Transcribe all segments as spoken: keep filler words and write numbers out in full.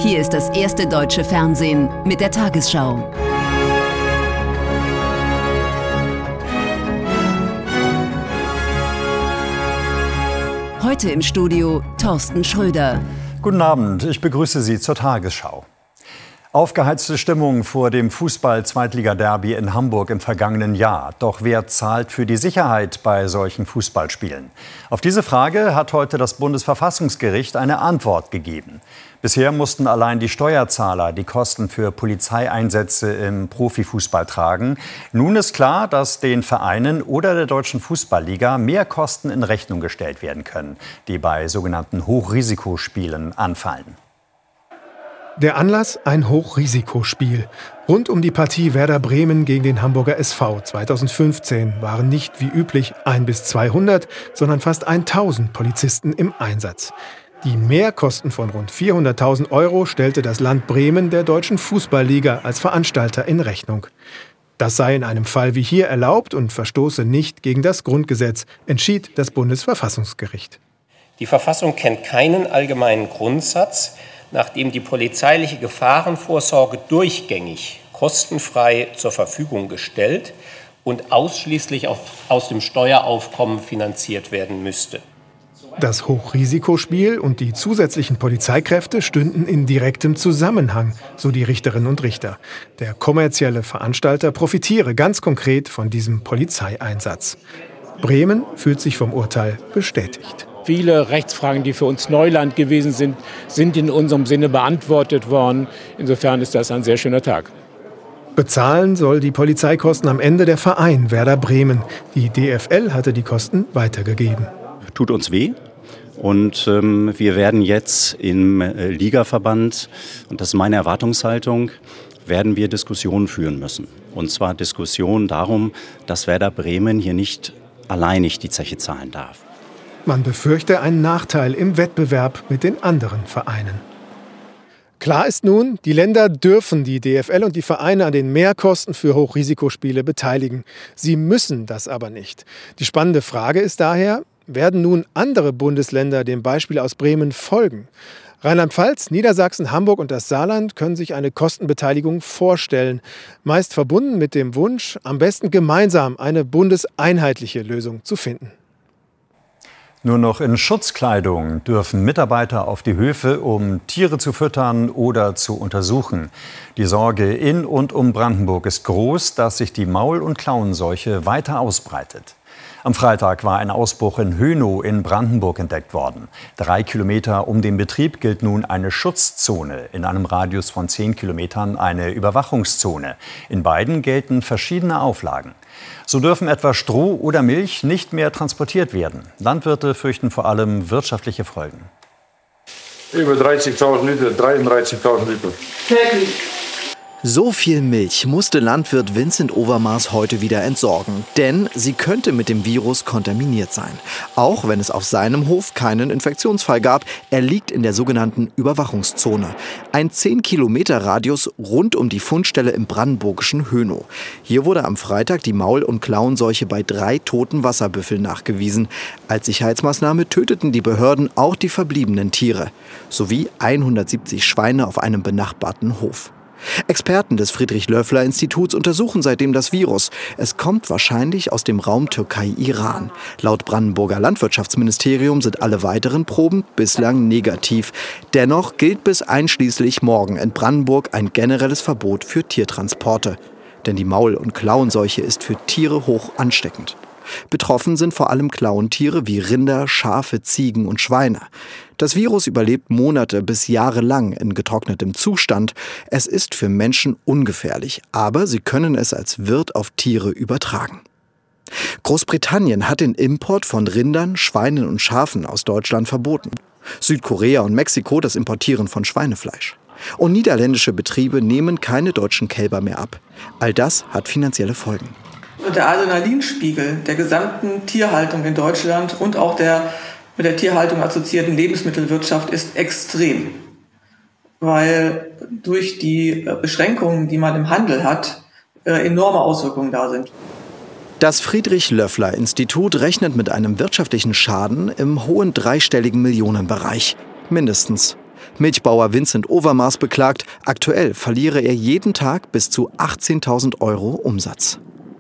Hier ist das erste deutsche Fernsehen mit der Tagesschau. Heute im Studio Thorsten Schröder. Guten Abend, ich begrüße Sie zur Tagesschau. Aufgeheizte Stimmung vor dem Fußball-Zweitliga-Derby in Hamburg im vergangenen Jahr. Doch wer zahlt für die Sicherheit bei solchen Fußballspielen? Auf diese Frage hat heute das Bundesverfassungsgericht eine Antwort gegeben. Bisher mussten allein die Steuerzahler die Kosten für Polizeieinsätze im Profifußball tragen. Nun ist klar, dass den Vereinen oder der Deutschen Fußballliga mehr Kosten in Rechnung gestellt werden können, die bei sogenannten Hochrisikospielen anfallen. Der Anlass: ein Hochrisikospiel. Rund um die Partie Werder Bremen gegen den Hamburger S V zweitausendfünfzehn waren nicht wie üblich ein bis zweihundert, sondern fast tausend Polizisten im Einsatz. Die Mehrkosten von rund vierhunderttausend Euro stellte das Land Bremen der Deutschen Fußballliga als Veranstalter in Rechnung. Das sei in einem Fall wie hier erlaubt und verstoße nicht gegen das Grundgesetz, entschied das Bundesverfassungsgericht. Die Verfassung kennt keinen allgemeinen Grundsatz, nachdem die polizeiliche Gefahrenvorsorge durchgängig kostenfrei zur Verfügung gestellt und ausschließlich auf, aus dem Steueraufkommen finanziert werden müsste. Das Hochrisikospiel und die zusätzlichen Polizeikräfte stünden in direktem Zusammenhang, so die Richterinnen und Richter. Der kommerzielle Veranstalter profitiere ganz konkret von diesem Polizeieinsatz. Bremen fühlt sich vom Urteil bestätigt. Viele Rechtsfragen, die für uns Neuland gewesen sind, sind in unserem Sinne beantwortet worden. Insofern ist das ein sehr schöner Tag. Bezahlen soll die Polizeikosten am Ende der Verein Werder Bremen. Die D F L hatte die Kosten weitergegeben. Tut uns weh. Und ähm, wir werden jetzt im äh, Ligaverband, und das ist meine Erwartungshaltung, werden wir Diskussionen führen müssen. Und zwar Diskussionen darum, dass Werder Bremen hier nicht alleinig die Zeche zahlen darf. Man befürchte einen Nachteil im Wettbewerb mit den anderen Vereinen. Klar ist nun, die Länder dürfen die D F L und die Vereine an den Mehrkosten für Hochrisikospiele beteiligen. Sie müssen das aber nicht. Die spannende Frage ist daher: Werden nun andere Bundesländer dem Beispiel aus Bremen folgen? Rheinland-Pfalz, Niedersachsen, Hamburg und das Saarland können sich eine Kostenbeteiligung vorstellen. Meist verbunden mit dem Wunsch, am besten gemeinsam eine bundeseinheitliche Lösung zu finden. Nur noch in Schutzkleidung dürfen Mitarbeiter auf die Höfe, um Tiere zu füttern oder zu untersuchen. Die Sorge in und um Brandenburg ist groß, dass sich die Maul- und Klauenseuche weiter ausbreitet. Am Freitag war ein Ausbruch in Hönow in Brandenburg entdeckt worden. Drei Kilometer um den Betrieb gilt nun eine Schutzzone, in einem Radius von zehn Kilometern eine Überwachungszone. In beiden gelten verschiedene Auflagen. So dürfen etwa Stroh oder Milch nicht mehr transportiert werden. Landwirte fürchten vor allem wirtschaftliche Folgen. Über dreißigtausend Liter, dreiunddreißigtausend Liter. Täglich. So viel Milch musste Landwirt Vincent Overmars heute wieder entsorgen, denn sie könnte mit dem Virus kontaminiert sein. Auch wenn es auf seinem Hof keinen Infektionsfall gab, er liegt in der sogenannten Überwachungszone. Ein zehn Kilometer Radius rund um die Fundstelle im brandenburgischen Hönow. Hier wurde am Freitag die Maul- und Klauenseuche bei drei toten Wasserbüffeln nachgewiesen. Als Sicherheitsmaßnahme töteten die Behörden auch die verbliebenen Tiere, sowie hundertsiebzig Schweine auf einem benachbarten Hof. Experten des Friedrich-Löffler-Instituts untersuchen seitdem das Virus. Es kommt wahrscheinlich aus dem Raum Türkei-Iran. Laut Brandenburger Landwirtschaftsministerium sind alle weiteren Proben bislang negativ. Dennoch gilt bis einschließlich morgen in Brandenburg ein generelles Verbot für Tiertransporte. Denn die Maul- und Klauenseuche ist für Tiere hoch ansteckend. Betroffen sind vor allem Klauentiere wie Rinder, Schafe, Ziegen und Schweine. Das Virus überlebt Monate bis Jahre lang in getrocknetem Zustand. Es ist für Menschen ungefährlich, aber sie können es als Wirt auf Tiere übertragen. Großbritannien hat den Import von Rindern, Schweinen und Schafen aus Deutschland verboten. Südkorea und Mexiko das Importieren von Schweinefleisch. Und niederländische Betriebe nehmen keine deutschen Kälber mehr ab. All das hat finanzielle Folgen. Der Adrenalinspiegel der gesamten Tierhaltung in Deutschland und auch der mit der Tierhaltung assoziierten Lebensmittelwirtschaft ist extrem, weil durch die Beschränkungen, die man im Handel hat, enorme Auswirkungen da sind. Das Friedrich-Löffler-Institut rechnet mit einem wirtschaftlichen Schaden im hohen dreistelligen Millionenbereich. Mindestens. Milchbauer Vincent Overmars beklagt, aktuell verliere er jeden Tag bis zu achtzehntausend Euro Umsatz.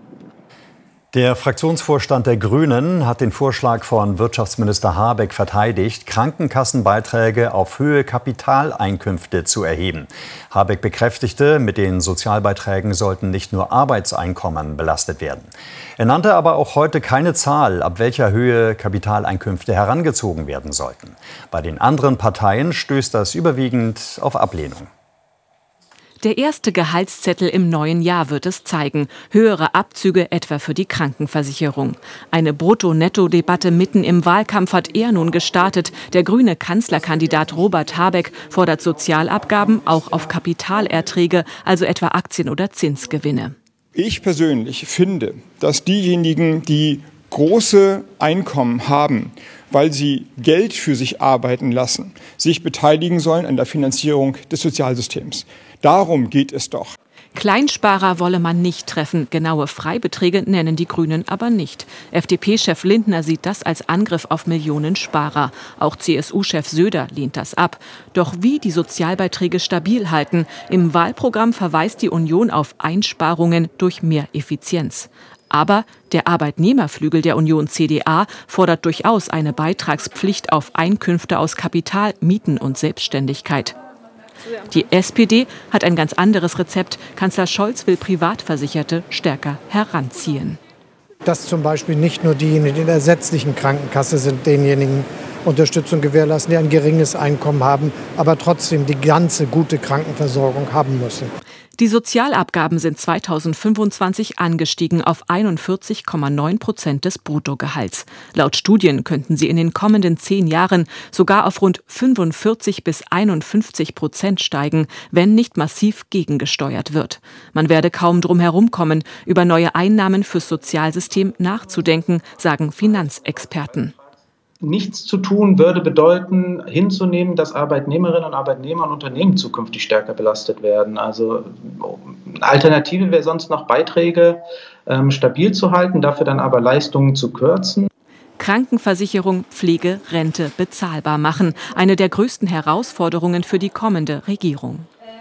Der Fraktionsvorstand der Grünen hat den Vorschlag von Wirtschaftsminister Habeck verteidigt, Krankenkassenbeiträge auf Höhe Kapitaleinkünfte zu erheben. Habeck bekräftigte, mit den Sozialbeiträgen sollten nicht nur Arbeitseinkommen belastet werden. Er nannte aber auch heute keine Zahl, ab welcher Höhe Kapitaleinkünfte herangezogen werden sollten. Bei den anderen Parteien stößt das überwiegend auf Ablehnung. Der erste Gehaltszettel im neuen Jahr wird es zeigen. Höhere Abzüge etwa für die Krankenversicherung. Eine Brutto-Netto-Debatte mitten im Wahlkampf hat er nun gestartet. Der grüne Kanzlerkandidat Robert Habeck fordert Sozialabgaben auch auf Kapitalerträge, also etwa Aktien- oder Zinsgewinne. Ich persönlich finde, dass diejenigen, die große Einkommen haben, weil sie Geld für sich arbeiten lassen, sich beteiligen sollen an der Finanzierung des Sozialsystems. Darum geht es doch. Kleinsparer wolle man nicht treffen. Genaue Freibeträge nennen die Grünen aber nicht. F D P-Chef Lindner sieht das als Angriff auf Millionen Sparer. Auch C S U-Chef Söder lehnt das ab. Doch wie die Sozialbeiträge stabil halten? Im Wahlprogramm verweist die Union auf Einsparungen durch mehr Effizienz. Aber der Arbeitnehmerflügel der Union C D A fordert durchaus eine Beitragspflicht auf Einkünfte aus Kapital, Mieten und Selbstständigkeit. Die S P D hat ein ganz anderes Rezept. Kanzler Scholz will Privatversicherte stärker heranziehen. Dass zum Beispiel nicht nur diejenigen, die in der gesetzlichen Krankenkasse sind, denjenigen Unterstützung gewährleisten, die ein geringes Einkommen haben, aber trotzdem die ganze gute Krankenversorgung haben müssen. Die Sozialabgaben sind zweitausendfünfundzwanzig angestiegen auf einundvierzig Komma neun Prozent des Bruttogehalts. Laut Studien könnten sie in den kommenden zehn Jahren sogar auf rund fünfundvierzig bis einundfünfzig Prozent steigen, wenn nicht massiv gegengesteuert wird. Man werde kaum drum herumkommen, über neue Einnahmen fürs Sozialsystem nachzudenken, sagen Finanzexperten. Nichts zu tun würde bedeuten, hinzunehmen, dass Arbeitnehmerinnen und Arbeitnehmer und Unternehmen zukünftig stärker belastet werden. Also eine Alternative wäre sonst noch Beiträge ähm, stabil zu halten, dafür dann aber Leistungen zu kürzen. Krankenversicherung, Pflege, Rente bezahlbar machen. Eine der größten Herausforderungen für die kommende Regierung.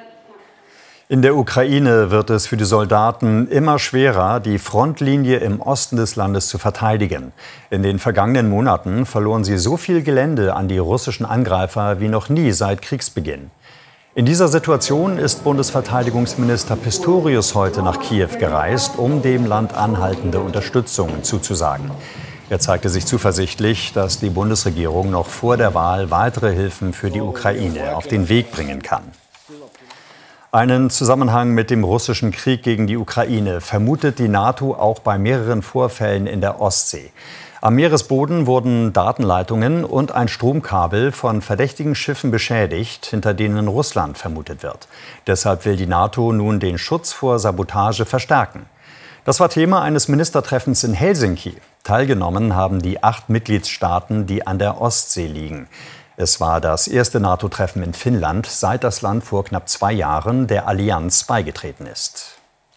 In der Ukraine wird es für die Soldaten immer schwerer, die Frontlinie im Osten des Landes zu verteidigen. In den vergangenen Monaten verloren sie so viel Gelände an die russischen Angreifer wie noch nie seit Kriegsbeginn. In dieser Situation ist Bundesverteidigungsminister Pistorius heute nach Kiew gereist, um dem Land anhaltende Unterstützung zuzusagen. Er zeigte sich zuversichtlich, dass die Bundesregierung noch vor der Wahl weitere Hilfen für die Ukraine auf den Weg bringen kann. Einen Zusammenhang mit dem russischen Krieg gegen die Ukraine vermutet die NATO auch bei mehreren Vorfällen in der Ostsee. Am Meeresboden wurden Datenleitungen und ein Stromkabel von verdächtigen Schiffen beschädigt, hinter denen Russland vermutet wird. Deshalb will die NATO nun den Schutz vor Sabotage verstärken. Das war Thema eines Ministertreffens in Helsinki. Teilgenommen haben die acht Mitgliedstaaten, die an der Ostsee liegen. Es war das erste NATO-Treffen in Finnland, seit das Land vor knapp zwei Jahren der Allianz beigetreten ist.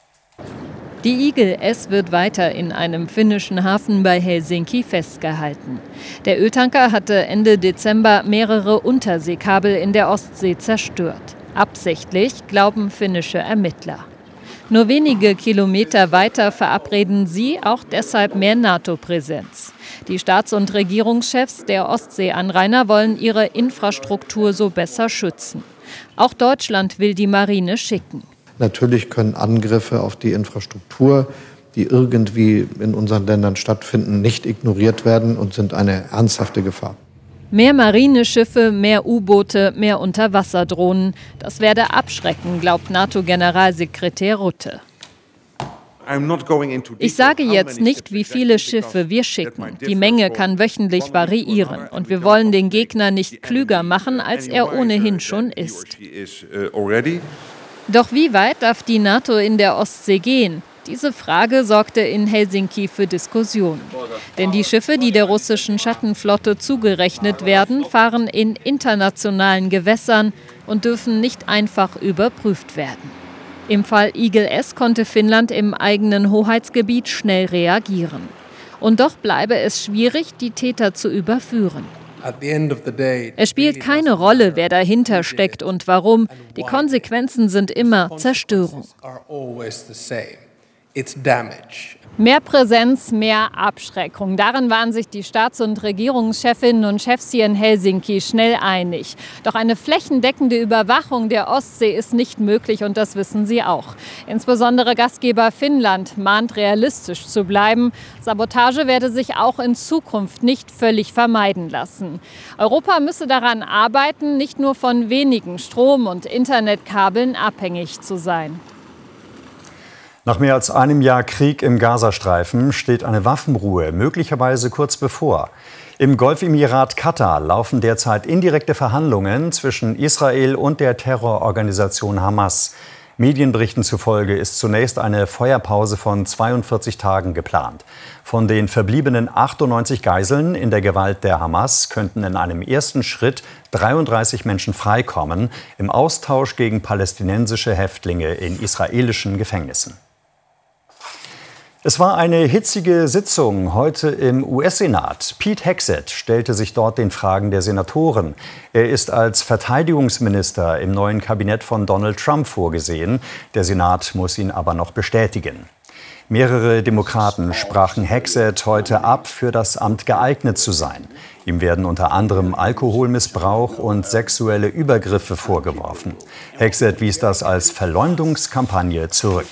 Die Eagle S wird weiter in einem finnischen Hafen bei Helsinki festgehalten. Der Öltanker hatte Ende Dezember mehrere Unterseekabel in der Ostsee zerstört. Absichtlich, glauben finnische Ermittler. Nur wenige Kilometer weiter verabreden sie auch deshalb mehr NATO-Präsenz. Die Staats- und Regierungschefs der Ostseeanrainer wollen ihre Infrastruktur so besser schützen. Auch Deutschland will die Marine schicken. Natürlich können Angriffe auf die Infrastruktur, die irgendwie in unseren Ländern stattfinden, nicht ignoriert werden und sind eine ernsthafte Gefahr. Mehr Marineschiffe, mehr U-Boote, mehr Unterwasserdrohnen. Das werde abschrecken, glaubt NATO-Generalsekretär Rutte. Ich sage jetzt nicht, wie viele Schiffe wir schicken. Die Menge kann wöchentlich variieren. Und wir wollen den Gegner nicht klüger machen, als er ohnehin schon ist. Doch wie weit darf die NATO in der Ostsee gehen? Diese Frage sorgte in Helsinki für Diskussionen. Denn die Schiffe, die der russischen Schattenflotte zugerechnet werden, fahren in internationalen Gewässern und dürfen nicht einfach überprüft werden. Im Fall Eagle S konnte Finnland im eigenen Hoheitsgebiet schnell reagieren. Und doch bleibe es schwierig, die Täter zu überführen. Es spielt keine Rolle, wer dahinter steckt und warum. Die Konsequenzen sind immer Zerstörung. Mehr Präsenz, mehr Abschreckung. Darin waren sich die Staats- und Regierungschefinnen und Chefs hier in Helsinki schnell einig. Doch eine flächendeckende Überwachung der Ostsee ist nicht möglich und das wissen sie auch. Insbesondere Gastgeber Finnland mahnt, realistisch zu bleiben. Sabotage werde sich auch in Zukunft nicht völlig vermeiden lassen. Europa müsse daran arbeiten, nicht nur von wenigen Strom- und Internetkabeln abhängig zu sein. Nach mehr als einem Jahr Krieg im Gazastreifen steht eine Waffenruhe möglicherweise kurz bevor. Im Golfemirat Katar laufen derzeit indirekte Verhandlungen zwischen Israel und der Terrororganisation Hamas. Medienberichten zufolge ist zunächst eine Feuerpause von zweiundvierzig Tagen geplant. Von den verbliebenen achtundneunzig Geiseln in der Gewalt der Hamas könnten in einem ersten Schritt dreiunddreißig Menschen freikommen, im Austausch gegen palästinensische Häftlinge in israelischen Gefängnissen. Es war eine hitzige Sitzung heute im U S-Senat. Pete Hegseth stellte sich dort den Fragen der Senatoren. Er ist als Verteidigungsminister im neuen Kabinett von Donald Trump vorgesehen. Der Senat muss ihn aber noch bestätigen. Mehrere Demokraten sprachen Hegseth heute ab, für das Amt geeignet zu sein. Ihm werden unter anderem Alkoholmissbrauch und sexuelle Übergriffe vorgeworfen. Hegseth wies das als Verleumdungskampagne zurück.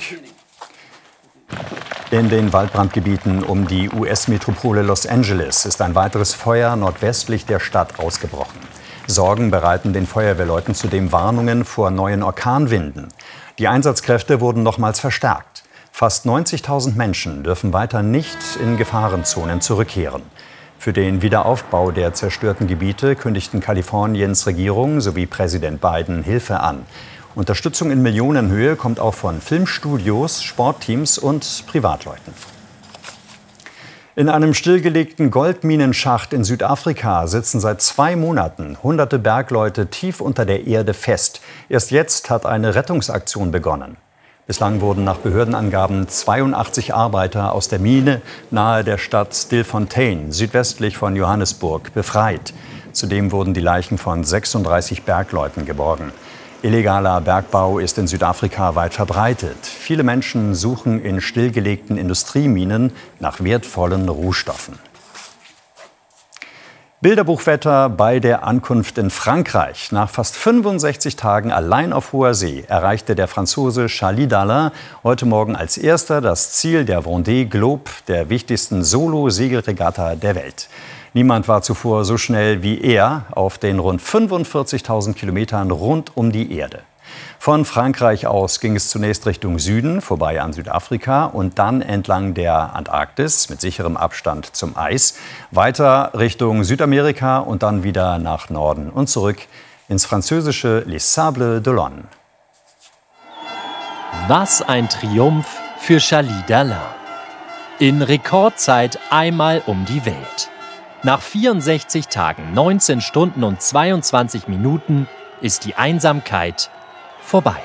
In den Waldbrandgebieten um die U S-Metropole Los Angeles ist ein weiteres Feuer nordwestlich der Stadt ausgebrochen. Sorgen bereiten den Feuerwehrleuten zudem Warnungen vor neuen Orkanwinden. Die Einsatzkräfte wurden nochmals verstärkt. Fast neunzigtausend Menschen dürfen weiter nicht in Gefahrenzonen zurückkehren. Für den Wiederaufbau der zerstörten Gebiete kündigten Kaliforniens Regierung sowie Präsident Biden Hilfe an. Unterstützung in Millionenhöhe kommt auch von Filmstudios, Sportteams und Privatleuten. In einem stillgelegten Goldminenschacht in Südafrika sitzen seit zwei Monaten hunderte Bergleute tief unter der Erde fest. Erst jetzt hat eine Rettungsaktion begonnen. Bislang wurden nach Behördenangaben zweiundachtzig Arbeiter aus der Mine nahe der Stadt Stilfontein, südwestlich von Johannesburg, befreit. Zudem wurden die Leichen von sechsunddreißig Bergleuten geborgen. Illegaler Bergbau ist in Südafrika weit verbreitet. Viele Menschen suchen in stillgelegten Industrieminen nach wertvollen Rohstoffen. Bilderbuchwetter bei der Ankunft in Frankreich. Nach fast fünfundsechzig Tagen allein auf hoher See erreichte der Franzose Charlie Dallain heute Morgen als erster das Ziel der Vendée Globe, der wichtigsten Solo-Segelregatta der Welt. Niemand war zuvor so schnell wie er auf den rund fünfundvierzigtausend Kilometern rund um die Erde. Von Frankreich aus ging es zunächst Richtung Süden, vorbei an Südafrika und dann entlang der Antarktis mit sicherem Abstand zum Eis, weiter Richtung Südamerika und dann wieder nach Norden und zurück ins französische Les Sables d'Olonne. Was ein Triumph für Charlie Dallain. In Rekordzeit einmal um die Welt. Nach vierundsechzig Tagen, neunzehn Stunden und zweiundzwanzig Minuten ist die Einsamkeit vorbei.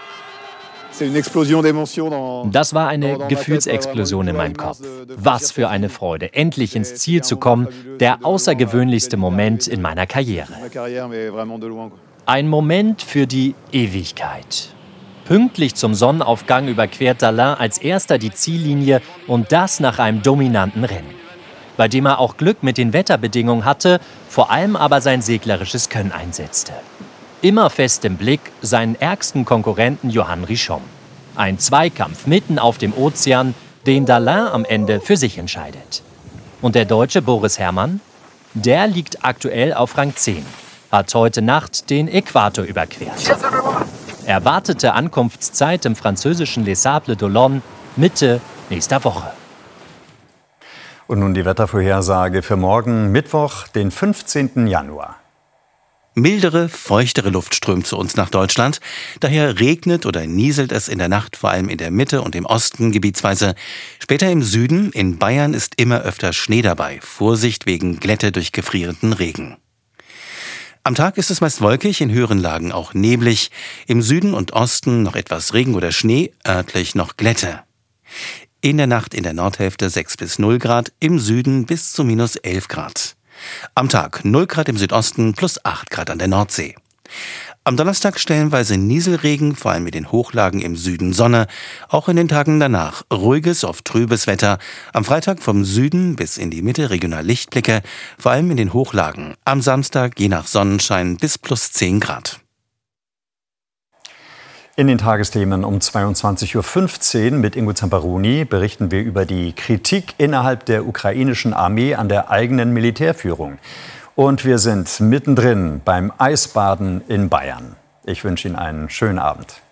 Das war eine Gefühlsexplosion in meinem Kopf. Was für eine Freude, endlich ins Ziel zu kommen, der außergewöhnlichste Moment in meiner Karriere. Ein Moment für die Ewigkeit. Pünktlich zum Sonnenaufgang überquert Dallain als erster die Ziellinie und das nach einem dominanten Rennen, bei dem er auch Glück mit den Wetterbedingungen hatte, vor allem aber sein seglerisches Können einsetzte. Immer fest im Blick seinen ärgsten Konkurrenten Johan Richomme. Ein Zweikampf mitten auf dem Ozean, den Dallain am Ende für sich entscheidet. Und der Deutsche Boris Herrmann? Der liegt aktuell auf Rang zehn, hat heute Nacht den Äquator überquert. Erwartete Ankunftszeit im französischen Les Sables d'Olonne Mitte nächster Woche. Und nun die Wettervorhersage für morgen Mittwoch, den fünfzehnten Januar. Mildere, feuchtere Luft strömt zu uns nach Deutschland. Daher regnet oder nieselt es in der Nacht, vor allem in der Mitte und im Osten gebietsweise. Später im Süden, in Bayern, ist immer öfter Schnee dabei. Vorsicht wegen Glätte durch gefrierenden Regen. Am Tag ist es meist wolkig, in höheren Lagen auch neblig. Im Süden und Osten noch etwas Regen oder Schnee, örtlich noch Glätte. In der Nacht in der Nordhälfte sechs bis null Grad, im Süden bis zu minus elf Grad. Am Tag null Grad im Südosten, plus acht Grad an der Nordsee. Am Donnerstag stellenweise Nieselregen, vor allem in den Hochlagen im Süden Sonne. Auch in den Tagen danach ruhiges, oft trübes Wetter. Am Freitag vom Süden bis in die Mitte regional Lichtblicke, vor allem in den Hochlagen. Am Samstag je nach Sonnenschein bis plus zehn Grad. In den Tagesthemen um zweiundzwanzig Uhr fünfzehn mit Ingo Zamperoni berichten wir über die Kritik innerhalb der ukrainischen Armee an der eigenen Militärführung. Und wir sind mittendrin beim Eisbaden in Bayern. Ich wünsche Ihnen einen schönen Abend.